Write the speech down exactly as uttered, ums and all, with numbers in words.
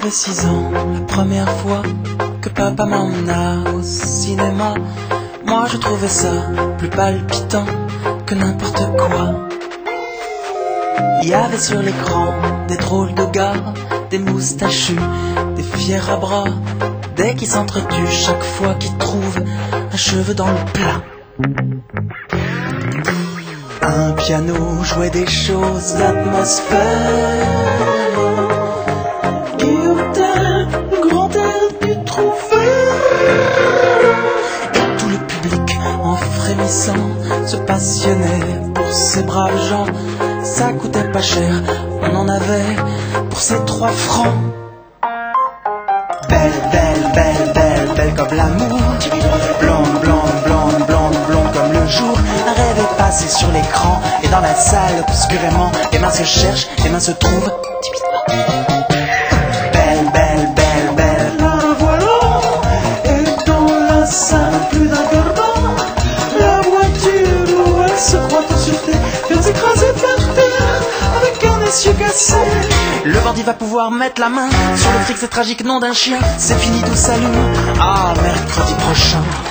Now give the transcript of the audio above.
J'avais six ans, la première fois que papa m'emmena au cinéma. Moi je trouvais ça plus palpitant que n'importe quoi. Il y avait sur l'écran des drôles de gars, des moustachus, des fiers à bras, des qui s'entretuent chaque fois qu'ils trouvent un cheveu dans le plat. Un piano jouait des choses d'atmosphère qui ôtait le grand air du trouvère. Et tout le public en frémissant se passionnait pour ces braves gens. Ça coûtait pas cher, on en avait pour ces trois francs. Belle, belle, belle, belle, belle comme l'amour. Blonde, blonde, blonde, blonde, blonde comme le jour. Un rêve est passé sur l'écran. Et dans la salle, obscurément, les mains se cherchent, les mains se trouvent timidement. Belle, belle, belle, belle, la voilà. Et dans la salle, plus d'un garbin. La voiture où elle se croit en sûreté vient s'écraser par terre avec un essieu cassé. Le bandit va pouvoir mettre la main sur le fric, c'est tragique, nom d'un chien. C'est fini, tout s'allume. Ah, mercredi prochain.